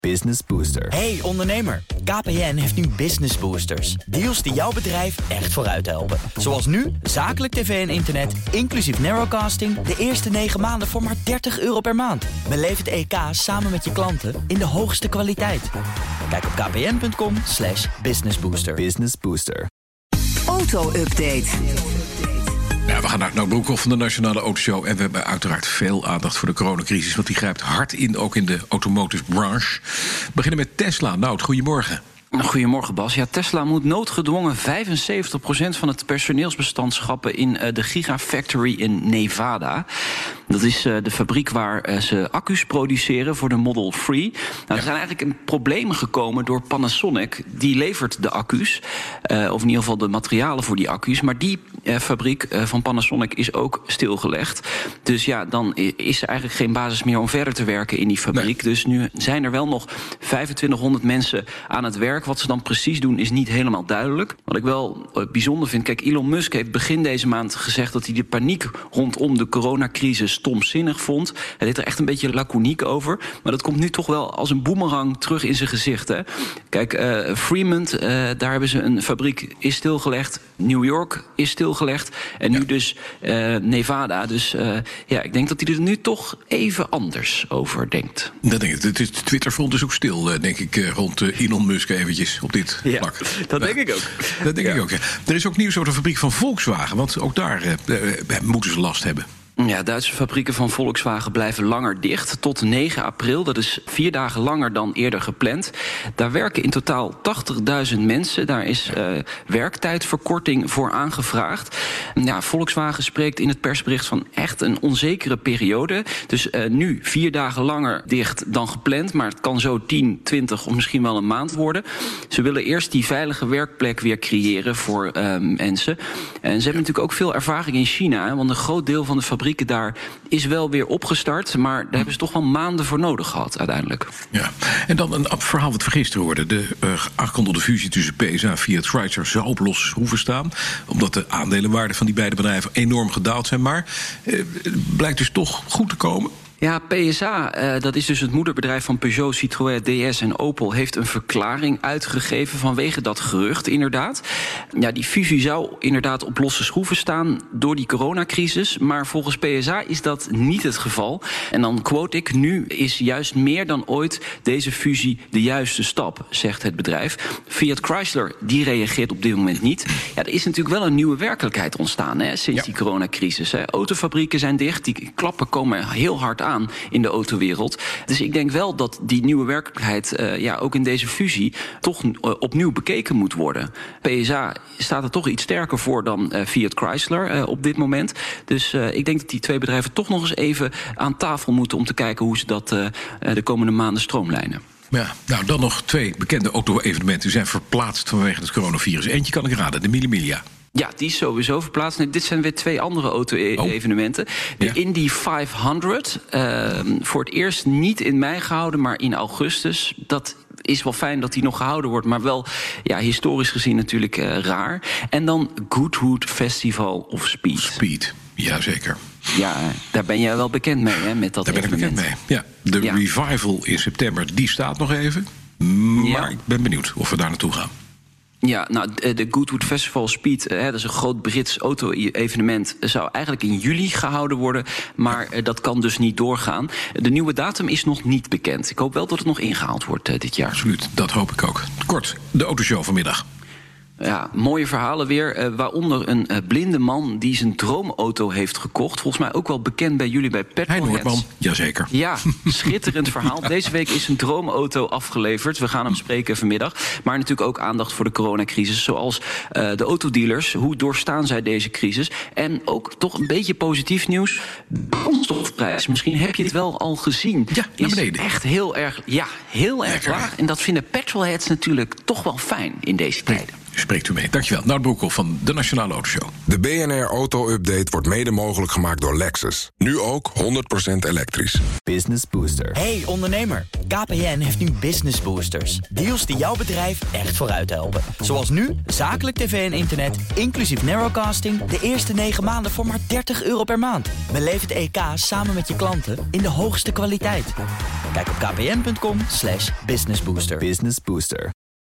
Business Booster. Hey ondernemer, KPN heeft nu Business Boosters. Deals die jouw bedrijf echt vooruit helpen. Zoals nu, zakelijk tv en internet, inclusief narrowcasting... de eerste 9 maanden voor maar €30 per maand. Beleef het EK samen met je klanten in de hoogste kwaliteit. Kijk op kpn.com/businessbooster. Business Booster. Auto-update. Ja, we gaan naar het Broekhoff van de Nationale Autoshow. En we hebben uiteraard veel aandacht voor de coronacrisis. Want die grijpt hard in, ook in de automotive branche. We beginnen met Tesla. Nout, goedemorgen. Goedemorgen Bas. Ja, Tesla moet noodgedwongen 75% van het personeelsbestand schrappen in de Gigafactory in Nevada. Dat is de fabriek waar ze accu's produceren voor de Model 3. Er zijn eigenlijk in problemen gekomen door Panasonic. Die levert de accu's, of in ieder geval de materialen voor die accu's. Maar die fabriek van Panasonic is ook stilgelegd. Dus ja, dan is er eigenlijk geen basis meer om verder te werken in die fabriek. Nee. Dus nu zijn er wel nog 2500 mensen aan het werk. Wat ze dan precies doen is niet helemaal duidelijk. Wat ik wel bijzonder vind, kijk, Elon Musk heeft begin deze maand gezegd dat hij de paniek rondom de coronacrisis stomzinnig vond. Hij deed er echt een beetje laconiek over. Maar dat komt nu toch wel als een boemerang terug in zijn gezicht. Hè? Kijk, Fremont, daar hebben ze een fabriek, is stilgelegd. New York is stilgelegd. En nu dus Nevada. Dus ja, ik denk dat hij er nu toch even anders over denkt. Dat denk ik. Het Twitterfront is ook stil, denk ik, rond Elon Musk eventjes op dit vlak. Dat denk ik ook. Dat denk ik ook, ja. Er is ook nieuws over de fabriek van Volkswagen. Want ook daar moeten ze last hebben. Ja, Duitse fabrieken van Volkswagen blijven langer dicht. Tot 9 april, dat is 4 dagen langer dan eerder gepland. Daar werken in totaal 80.000 mensen. Daar is werktijdverkorting voor aangevraagd. Ja, Volkswagen spreekt in het persbericht van echt een onzekere periode. Dus nu 4 dagen langer dicht dan gepland. Maar het kan zo 10, 20 of misschien wel een maand worden. Ze willen eerst die veilige werkplek weer creëren voor mensen. En ze hebben natuurlijk ook veel ervaring in China. Hè, want een groot deel van de fabrieken daar is wel weer opgestart, maar daar hebben ze toch wel maanden voor nodig gehad uiteindelijk. Ja, en dan een verhaal wat vergisteren hoorde. De aangekondigde fusie tussen PSA en Fiat Chrysler zou op losse schroeven staan, omdat de aandelenwaarden van die beide bedrijven enorm gedaald zijn. Maar blijkt dus toch goed te komen. Ja, PSA, dat is dus het moederbedrijf van Peugeot, Citroën, DS en Opel, heeft een verklaring uitgegeven vanwege dat gerucht, inderdaad. Ja, die fusie zou inderdaad op losse schroeven staan door die coronacrisis, maar volgens PSA is dat niet het geval. En dan quote ik, nu is juist meer dan ooit deze fusie de juiste stap, zegt het bedrijf. Fiat Chrysler, die reageert op dit moment niet. Ja, er is natuurlijk wel een nieuwe werkelijkheid ontstaan, hè, sinds die coronacrisis. Hè. Autofabrieken zijn dicht, die klappen komen heel hard aan in de autowereld. Dus ik denk wel dat die nieuwe werkelijkheid ook in deze fusie toch opnieuw bekeken moet worden. PSA staat er toch iets sterker voor dan Fiat Chrysler op dit moment. Dus ik denk dat die twee bedrijven toch nog eens even aan tafel moeten om te kijken hoe ze dat de komende maanden stroomlijnen. Ja, nou dan nog 2 bekende auto-evenementen zijn verplaatst vanwege het coronavirus. Eentje kan ik raden, de Mille Miglia. Ja, die is sowieso verplaatst. Nee, dit zijn weer 2 andere auto-evenementen. De Indy 500, voor het eerst niet in mei gehouden, maar in augustus. Dat is wel fijn dat die nog gehouden wordt, maar wel historisch gezien natuurlijk raar. En dan Goodwood Festival of Speed. Speed, jazeker. Ja, daar ben jij wel bekend mee, hè, met dat daar evenement. Ben ik bekend mee, ja. De Revival in september, die staat nog even. Maar ik ben benieuwd of we daar naartoe gaan. Ja, nou, de Goodwood Festival Speed, dat is een groot Brits auto-evenement, zou eigenlijk in juli gehouden worden, maar dat kan dus niet doorgaan. De nieuwe datum is nog niet bekend. Ik hoop wel dat het nog ingehaald wordt dit jaar. Absoluut, dat hoop ik ook. Kort, de autoshow vanmiddag. Ja, mooie verhalen weer. Waaronder een blinde man die zijn droomauto heeft gekocht. Volgens mij ook wel bekend bij jullie bij Petrolheads. Hij Noordman, jazeker. Ja, schitterend verhaal. Deze week is een droomauto afgeleverd. We gaan hem spreken vanmiddag. Maar natuurlijk ook aandacht voor de coronacrisis. Zoals de autodealers. Hoe doorstaan zij deze crisis? En ook toch een beetje positief nieuws. De brandstofprijs. Misschien heb je het wel al gezien. Ja, naar beneden. Is echt heel erg laag. En dat vinden Petrolheads natuurlijk toch wel fijn in deze tijden. Spreekt u mee. Dankjewel. Nout Broekhoff van de Nationale Autoshow. De BNR Auto Update wordt mede mogelijk gemaakt door Lexus. Nu ook 100% elektrisch. Business Booster. Hey ondernemer, KPN heeft nu Business Boosters. Deals die jouw bedrijf echt vooruit helpen. Zoals nu, zakelijk tv en internet, inclusief narrowcasting... de eerste 9 maanden voor maar €30 per maand. Beleef het EK samen met je klanten in de hoogste kwaliteit. Kijk op kpn.com/businessbooster. Business Booster.